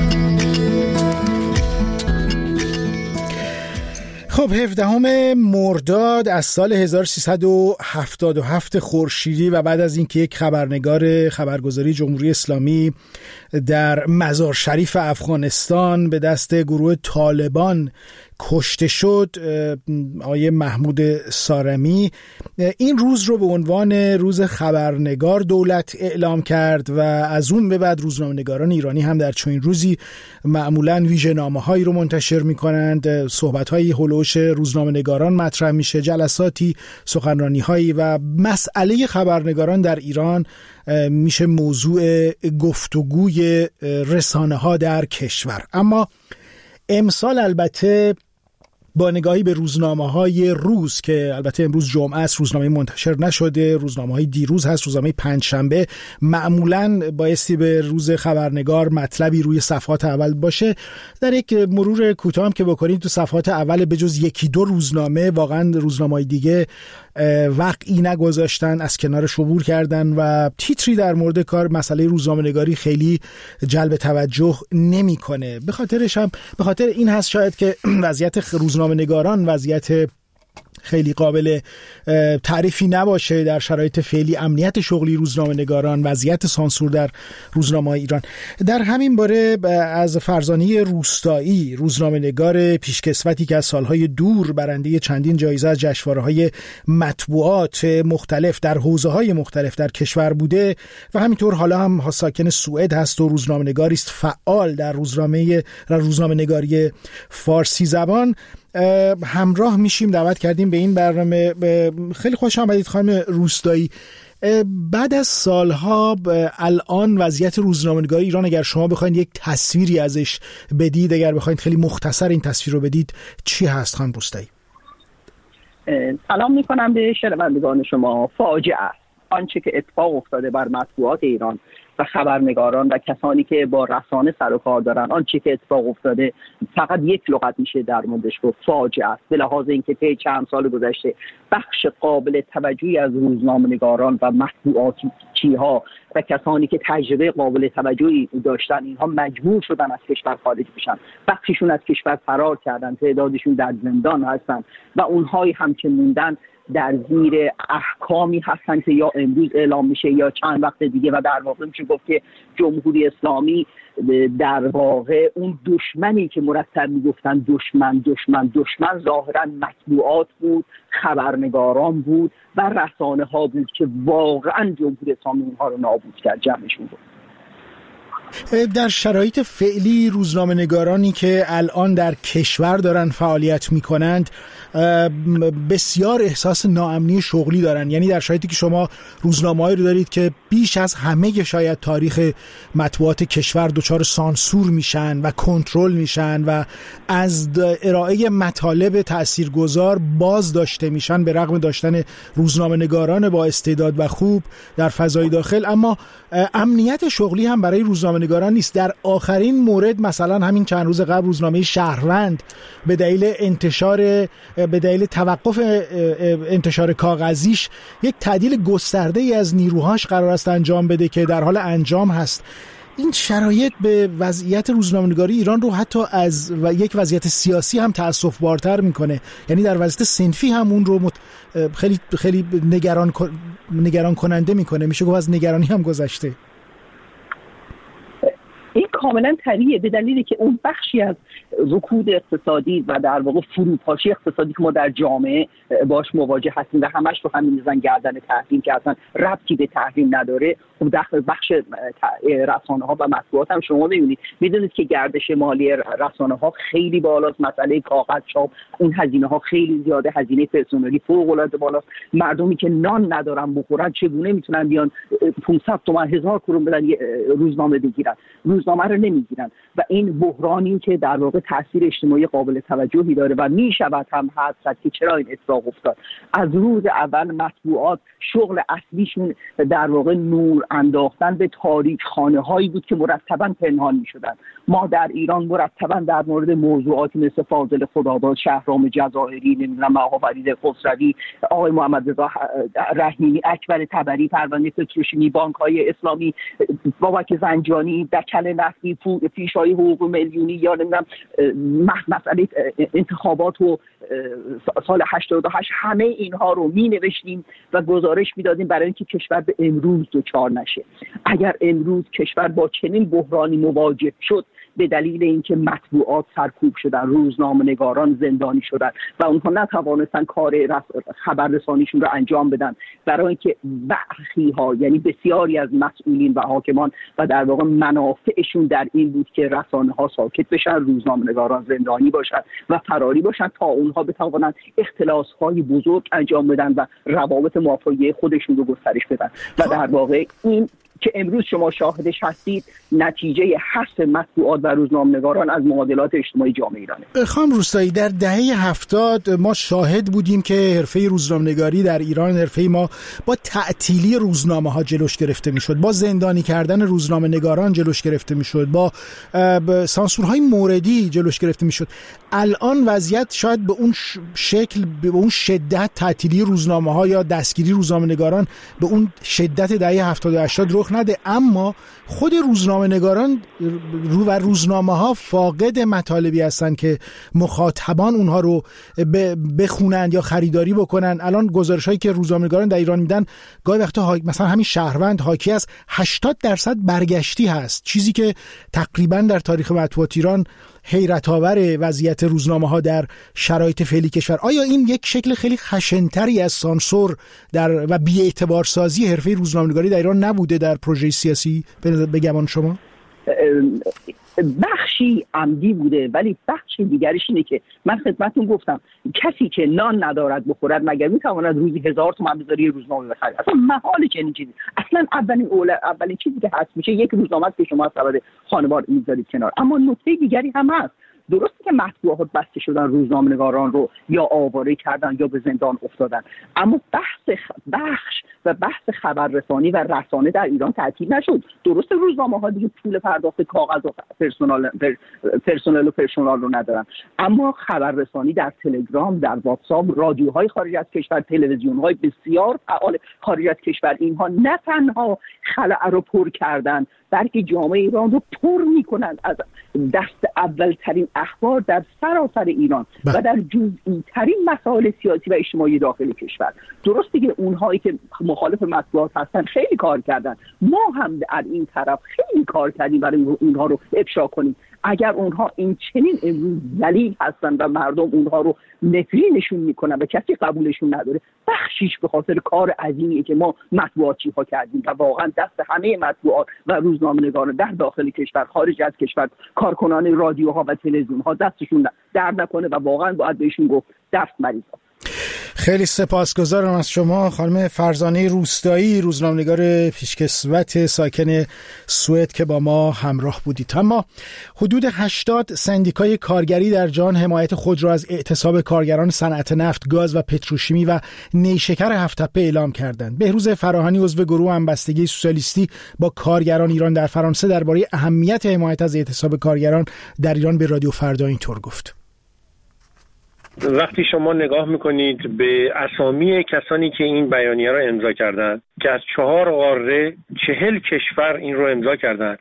خب هفدهم مرداد از سال هزار و سیصد و هفتاد و هفت خورشیدی و بعد از اینکه یک خبرنگار خبرگزاری جمهوری اسلامی در مزار شریف افغانستان به دست گروه طالبان کشته شد، آقای محمود سارمی این روز رو به عنوان روز خبرنگار دولت اعلام کرد و از اون به بعد روزنامه‌نگاران ایرانی هم در چنین روزی معمولاً ویژه‌نامه‌هایی رو منتشر می‌کنند، صحبت‌هایی هولوش روزنامه‌نگاران مطرح میشه، جلساتی، سخنرانی‌هایی و مسئله خبرنگاران در ایران میشه موضوع گفتگوی رسانه‌ها در کشور. اما امسال البته با نگاهی به روزنامه‌های روز که البته امروز جمعه است، روزنامه منتشر نشده، روزنامه‌های دیروز هست، روزنامه پنجشنبه، معمولاً بایستی به روز خبرنگار مطلبی روی صفحات اول باشه. در یک مرور کوتاه هم که بکنید تو صفحات اول بجز یکی دو روزنامه واقعاً روزنامه‌های دیگه وقعی نگذاشتن، از کنارش عبور کردن و تیتری در مورد کار مسئله روزنامه‌نگاری خیلی جلب توجه نمی‌کنه. به خاطرش هم به خاطر این هست شاید که وضعیت روزنامه‌نگاران وضعیت خیلی قابل تعریفی نباشه در شرایط فعلی، امنیت شغلی روزنامه‌نگاران، وضعیت سانسور در روزنامه‌های ایران. در همین باره از فرزانه روستایی، روزنامه‌نگار پیشکسوتی که از سالهای دور برنده چندین جایزه از جشنواره‌های مطبوعات مختلف در حوزه‌های مختلف در کشور بوده و همینطور حالا هم ساکن سوئد هست و روزنامه‌نگاری است فعال در روزنامه در روزنامه‌نگاری فارسی زبان، همراه میشیم. دعوت کردیم به این برنامه. خیلی خوش آمدید خانم روستایی. بعد از سالها الان وضعیت روزنامه‌نگاری ایران اگر شما بخواید یک تصویری ازش بدید، اگر بخواید خیلی مختصر این تصویر رو بدید، چی هست خانم روستایی؟ سلام میکنم به شنوندگان شما. فاجعه است آنچه که اتفاق افتاده بر مطبوعات ایران و خبرنگاران و کسانی که با رسانه سر و کار دارن. آنچه که اتفاق افتاده فقط یک لغت میشه در موردش گفت: فاجعه است. به لحاظ اینکه طی چند سال گذشته بخش قابل توجهی از روزنامه‌نگاران و مطبوعاتچی‌ها و کسانی که تجربه قابل توجهی داشتن، اینها مجبور شدن از کشور خارج بشن، بخششون از کشور فرار کردن، تعدادشون در زندان هستن و اونهایی هم که موندن در زیر احکامی هستن که یا امروز اعلام میشه یا چند وقت دیگه و در واقع میشه گفت که جمهوری اسلامی در واقع اون دشمنی که مرتب میگفتن دشمن دشمن دشمن ظاهرا مطبوعات بود، خبرنگاران بود و رسانه ها بود که واقعا جمهوری اسلامی اونها رو نابود کرد، جمعشون بود. در شرایط فعلی روزنامه‌نگارانی که الان در کشور دارن فعالیت میکنند بسیار احساس ناامنی شغلی دارن. یعنی در شرایطی که شما روزنامه‌ای رو دارید که بیش از همه شاید تاریخ مطبوعات کشور دچار سانسور میشن و کنترل میشن و از ارائه مطالب تاثیرگذار باز داشته میشن به رغم داشتن روزنامه‌نگاران با استعداد و خوب در فضای داخل، اما امنیت شغلی هم برای روزنامه‌نگاران نیست. در آخرین مورد مثلا همین چند روز قبل روزنامه شهروند به دلیل انتشار به دلیل توقف انتشار کاغذیش یک تعدیل گسترده‌ای از نیروهاش قرار است انجام بده که در حال انجام هست. این شرایط به وضعیت روزنامه‌نگاری ایران رو حتی از و یک وضعیت سیاسی هم تأسف بارتر میکنه، یعنی در وضعیت صنفی هم اون رو مت... خیلی خیلی نگران نگران کننده میکنه. میشه گفت از نگرانی هم گذشته. این کاملا طبیعیه، به دلیلی که اون بخشی از رکود اقتصادی و در واقع فروپاشی اقتصادی که ما در جامعه باش مواجه هستیم و همش رو همین میزن گردن تحریم که اصلا ربطی به تحریم نداره. خب داخل بخش رسانه ها و مطبوعات هم شما میبینید میدونید که گردش مالی رسانه ها خیلی بالاست، مسئله کاغذ چاپ اون هزینه ها خیلی زیاده، هزینه پرسنلی فوق العاده بالاست. مردمی که نان ندارن بخورن چگونه میتونن بیان پانصد تومان هزار کرون بدن روزنامه بگیرن؟ روزنامه رو نمیگیرن و این بحرانی که در واقع تاثیر اجتماعی قابل توجهی داره و میشود هم حد زد که چرا این اتفاق افتاد. از روز اول مطبوعات شغل اصلیشون در واقع نور انداختن به تاریک خانه هایی بود که مرتبا پنهان میشدن. ما در ایران مرتبا در مورد موضوعاتی مثل فاضل خداباد، شهرام جزائری، نمیدونم فرید خسروی، آقای محمد رضا رحیمی، اکبر طبری، پروانه پتروشیمی، بانک های اسلامی، بابک زنجانی، دکل نفتی، پیشای حقوق میلیونی یا نمیدونم مسئله انتخابات و سال هشتاد و هشت، همه اینها رو می نوشتیم و گزارش میدادیم برای اینکه کشور به امروز دچار نشه. اگر امروز کشور با چنین بحرانی مواجه شد به دلیل اینکه مطبوعات سرکوب شدن، روزنامه‌نگاران زندانی شدن و اونها نتوانستن کار خبررسانیشون رو انجام بدن، برای اینکه برخی ها یعنی بسیاری از مسئولین و حاکمان و در واقع منافعشون در این بود که رسانه ها ساکت بشن، روزنامه‌نگاران زندانی باشن و فراری باشن تا اونها بتوانند اختلاس های بزرگ انجام بدن و روابط مافیای خودشون رو گسترش بدن و در واقع این که امروز شما شاهدش هستید نتیجه حذف مطبوعات و روزنامه‌نگاران از معادلات اجتماعی جامعه ایرانه. خانم روستایی، در دهه هفتاد ما شاهد بودیم که حرفه روزنامه‌نگاری در ایران، حرفه ما با تعطیلی روزنامه‌ها جلوش گرفته میشد، با زندانی کردن روزنامه‌نگاران جلوش گرفته میشد، با سانسورهای موردی جلوش گرفته میشد. الان وضعیت شاید به اون شکل، به اون شدت تعطیلی روزنامه‌ها یا دستگیری روزنامه‌نگاران به اون شدت دهه هفتاد و هشتاد رخ نده، اما خود روزنامه‌نگاران رو و روزنامه‌ها فاقد مطالبی هستن که مخاطبان اونها رو بخونن یا خریداری بکنن. الان گزارش‌هایی که روزنامه‌نگاران در ایران میدن گاهی وقتا مثلا همین شهروند حاکی از هشتاد درصد برگشتی هست، چیزی که تقریبا در تاریخ مطبوعات ایران حیرت آور وضعیت روزنامه‌ها در شرایط فعلی کشور. آیا این یک شکل خیلی خشن‌تری از سانسور در و بی‌اعتبارسازی حرفه روزنامه‌نگاری در ایران نبوده در پروژه سیاسی به گمان شما؟ بخشی عمدی بوده، ولی بخش دیگریش اینه که من خدمتتون گفتم کسی که نان ندارد بخورد مگر میتواند روزی هزار تومان بذاری روزنامه بخره؟ اصلا محاله چنین چیزی. اصلا اولین اول اولین چیزی که هست میشه یک روزنامه است که شما از سبد خانوار میذارید کنار. اما نکته دیگری هم هست. درسته که مطبوعات بسته شدن، روزنامه‌نگاران رو یا آواره کردن یا به زندان افتادن، اما بحث بخش و بحث خبررسانی و رسانه در ایران تعطیل نشد. درسته روزنامه‌ها دیگه پول پرداخت کاغذ و پرسنل پرسنل و پرسنل رو ندارن، اما خبررسانی در تلگرام، در واتساپ، رادیوهای خارج از کشور، تلویزیون‌های بسیار فعال خارج از کشور، اینها نه تنها خلأ رو پر کردن بلکه جامعه ایران رو پر میکنن از دست اولترین اخبار در سراسر ایران بله. و در جزئی ترین مسائل سیاسی و اجتماعی داخل کشور. درسته که اونهایی که مخالف مطبوعات هستن خیلی کار کردن، ما هم در این طرف خیلی کار کردیم برای اونها رو افشا کنیم. اگر اونها این چنین امروز ذلیل هستن و مردم اونها رو نفرینشون میکنن و کسی قبولشون نداره، بخشیش به خاطر کار عظیمیه که ما مطبوعاتی ها کردیم و واقعا دست همه مطبوعات و روزنامه‌نگاران در داخل کشور، خارج از کشور، کارکنان رادیوها و تلویزیون‌ها دستشون درد نکنه و واقعا باید بهشون گفت دست مریضا. خیلی سپاسگزارم از شما خانم فرزانه روستایی، روزنامه‌نگار پیشکسوت ساکن سوئد که با ما همراه بودید. اما حدود هشتاد سندیکای کارگری در جهان حمایت خود را از اعتصاب کارگران صنعت نفت، گاز و پتروشیمی و نیشکر هفت‌تپه اعلام کردند. بهروز فراهانی عضو گروه همبستگی سوسیالیستی با کارگران ایران در فرانسه درباره اهمیت حمایت از اعتصاب کارگران در ایران به رادیو فردا اینطور گفت: وقتی شما نگاه میکنید به اسامی کسانی که این بیانیه را امضا کردند که از چهار قاره چهل کشور این رو امضا کردند،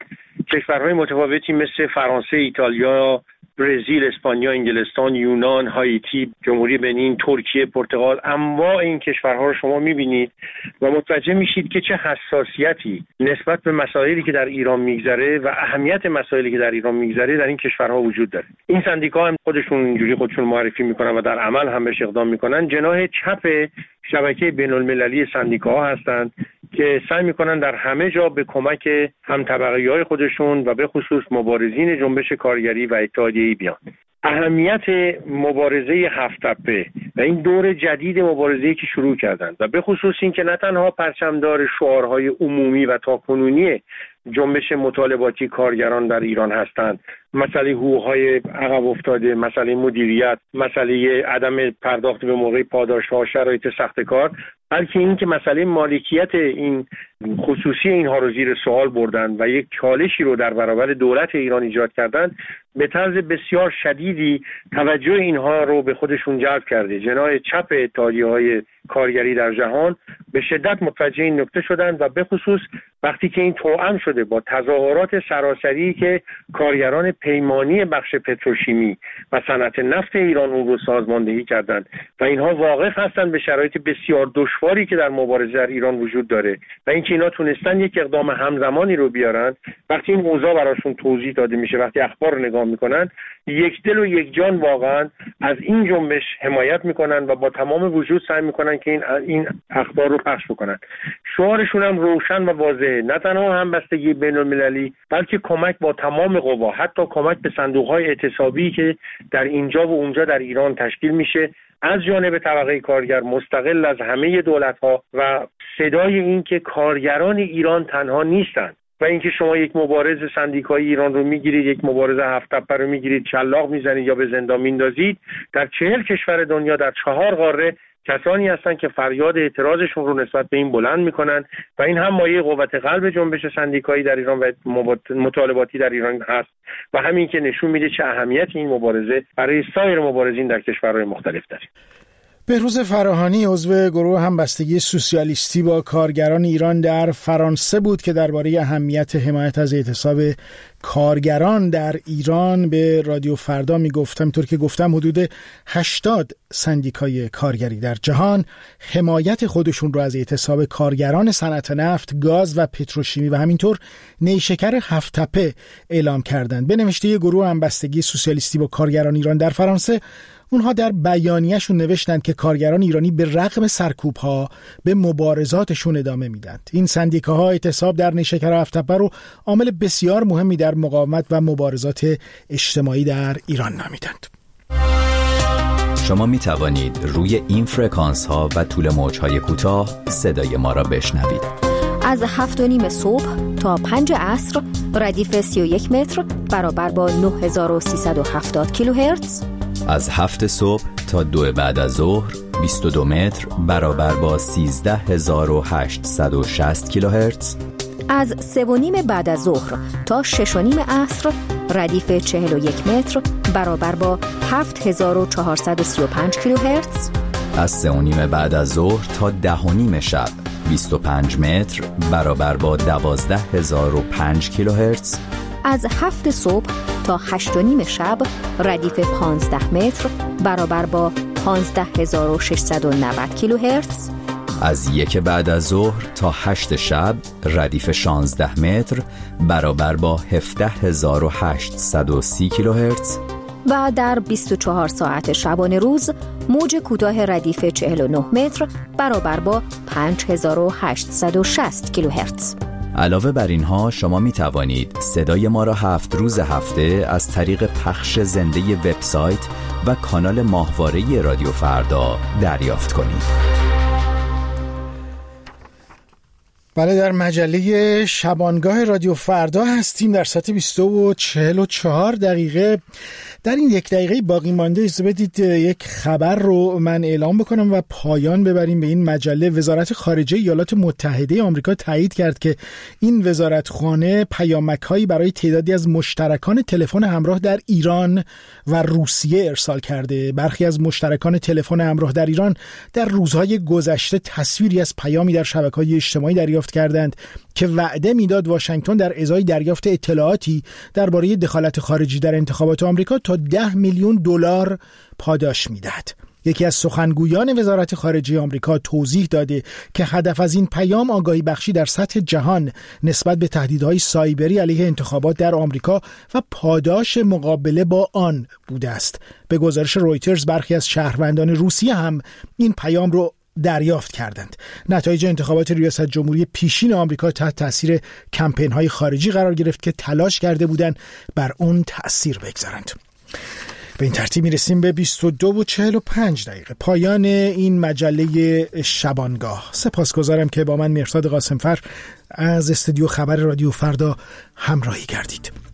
کشورهای متفاوتی مثل فرانسه، ایتالیا، برزیل، اسپانیا، انگلستان، یونان، هایتی، جمهوری بنین، ترکیه، پرتغال، انواع این کشورها رو شما می‌بینید و متوجه میشید که چه حساسیتی نسبت به مسائلی که در ایران میگذره و اهمیت مسائلی که در ایران میگذره در این کشورها وجود داره. این سندیکا هم خودشون اینجوری خودشون معرفی میکنن و در عمل هم بهش اقدام میکنن. جناح چپ شبکه بین‌المللی سندیکاها هستند که سعی میکنن در همه جا به کمک همطبقه‌های خودشون و به خصوص مبارزین جنبش کارگری و اتحادیه‌ای بیان. اهمیت مبارزه هفت تپه و این دور جدید مبارزه‌ای که شروع کردند و به خصوص این که نه تنها پرچمدار شعارهای عمومی و تاکنونی جنبش مطالباتی کارگران در ایران هستند، مسئله حقوق‌های عقب افتاده، مسئله مدیریت، مسئله عدم پرداخت به موقع پاداش‌ها، شرایط سخت کار، بلکه این که مسئله مالکیت این خصوصی اینها رو زیر سوال بردن و یک چالشی رو در برابر دولت ایران ایجاد کردن، به طرز بسیار شدیدی توجه اینها رو به خودشون جلب کرده. جناح چپ اتحادیه‌های کارگری در جهان به شدت متوجه این نکته شدند و به خصوص وقتی که این توأم شده با تظاهرات سراسری که کارگران پیمانی بخش پتروشیمی و صنعت نفت ایران اون رو سازماندهی کردند و اینها واقف هستند به شرایط بسیار دشواری که در مبارزه در ایران وجود داره و اینکه اینا تونستن یک اقدام همزمانی رو بیارن، وقتی این اوضاع براشون توضیح داده میشه، وقتی اخبار رو نگاه میکنن، یک دل و یک جان واقعا از این جنبش حمایت میکنن و با تمام وجود سعی میکنن که این این اخبار رو پخش بکنن. شعارشون هم روشن و واضحه، نه تنها همبستگی بین‌المللی بلکه کمک با تمام قوا، حتی کمک به صندوق‌های اعتصابی که در اینجا و اونجا در ایران تشکیل میشه از جانب طبقه کارگر مستقل از همه دولت‌ها و صدای این که کارگران ایران تنها نیستند و اینکه شما یک مبارز سندیکایی ایران رو میگیرید، یک مبارز هفت تپه رو میگیرید، شلاق میزنید یا به زندان میندازید، در چهل کشور دنیا در چهار قاره کسانی هستند که فریاد اعتراضشون رو نسبت به این بلند میکنن و این هم مایه قوت قلب جنبش سندیکایی در ایران و مطالباتی در ایران هست و همین که نشون میده چه اهمیت این مبارزه برای سایر مبارزین در کشورهای مختلف داره. بهروز فراهانی عضو گروه همبستگی سوسیالیستی با کارگران ایران در فرانسه بود که درباره اهمیت حمایت از اعتصاب کارگران در ایران به رادیو فردا میگفتم. اینطور که گفتم حدود هشتاد سندیکای کارگری در جهان حمایت خودشون رو از اعتصاب کارگران صنعت نفت، گاز و پتروشیمی و همینطور نیشکر هفت تپه اعلام کردند. به نوشته گروه همبستگی سوسیالیستی با کارگران ایران در فرانسه، اونها در بیانیه‌شون نوشتند که کارگران ایرانی به رغم سرکوب‌ها به مبارزاتشون ادامه میدند. این سندیکاها اعتصاب در نیشکر هفت تپه رو عامل بسیار مهمی در مقاومت و مبارزات اجتماعی در ایران نامیدند. شما می توانید روی این فرکانس ها و طول موج های کوتاه صدای ما را بشنوید. از هفت و نیم صبح تا پنج عصر ردیف سی و یک متر برابر با نه هزار و سیصد و هفتاد کیلوهرتز. از هفت صبح تا دو بعد از ظهر بیست و دو متر برابر با سیزده هزار و هشتصد و شصت کیلوهرتز. از سه و نیم بعد از ظهر تا شش و نیم عصر ردیف چهل و یک متر برابر با هفت هزار و چهارصد و سی و پنج کیلوهرتز. از سه و نیم بعد از ظهر تا ده و نیم شب بیست و پنج متر برابر با دوازده هزار و پنج کیلوهرتز. از هفت صبح تا هشت و نیم شب ردیف پانزده متر برابر با پانزده هزار و ششصد و نود کیلوهرتز. از یک بعد از ظهر تا هشت شب ردیف شانزده متر برابر با هفده هزار و هشتصد و سی کیلوهرتز. و در بیست و چهار ساعت شبانه روز موج کوتاه ردیف چهل و نه متر برابر با پنج هزار و هشتصد و شصت کیلوهرتز. علاوه بر اینها شما می توانید صدای ما را هفت روز هفته از طریق پخش زنده وبسایت و کانال ماهواره رادیو فردا دریافت کنید. بله، در مجله شبانگاه رادیو فردا هستیم در ساعت بیست و چهل و چهار دقیقه. در این یک دقیقه باقی مانده اجازه بدید یک خبر رو من اعلام بکنم و پایان ببریم به این مجله. وزارت خارجه ایالات متحده آمریکا تایید کرد که این وزارتخانه پیامک‌هایی برای تعدادی از مشترکان تلفن همراه در ایران و روسیه ارسال کرده. برخی از مشترکان تلفن همراه در ایران در روزهای گذشته تصویری از پیامی در شبکه‌های اجتماعی دریافت دریافت کردند که وعده میداد واشنگتن در ازای دریافت اطلاعاتی درباره دخالت خارجی در انتخابات آمریکا تا ده میلیون دلار پاداش میدهد. یکی از سخنگویان وزارت خارجه آمریکا توضیح داده که هدف از این پیام آگاهی بخشی در سطح جهان نسبت به تهدیدهای سایبری علیه انتخابات در آمریکا و پاداش مقابله با آن بوده است. به گزارش رویترز برخی از شهروندان روسیه هم این پیام رو دریافت کردند. نتایج انتخابات ریاست جمهوری پیشین آمریکا تحت تاثیر کمپین‌های خارجی قرار گرفت که تلاش کرده بودند بر اون تأثیر بگذارند. به این ترتیب میرسیم به بیست و دو و چهل و پنج دقیقه پایان این مجله شبانگاه. سپاسگزارم که با من مرصاد قاسمفر از استودیو خبر رادیو فردا همراهی کردید.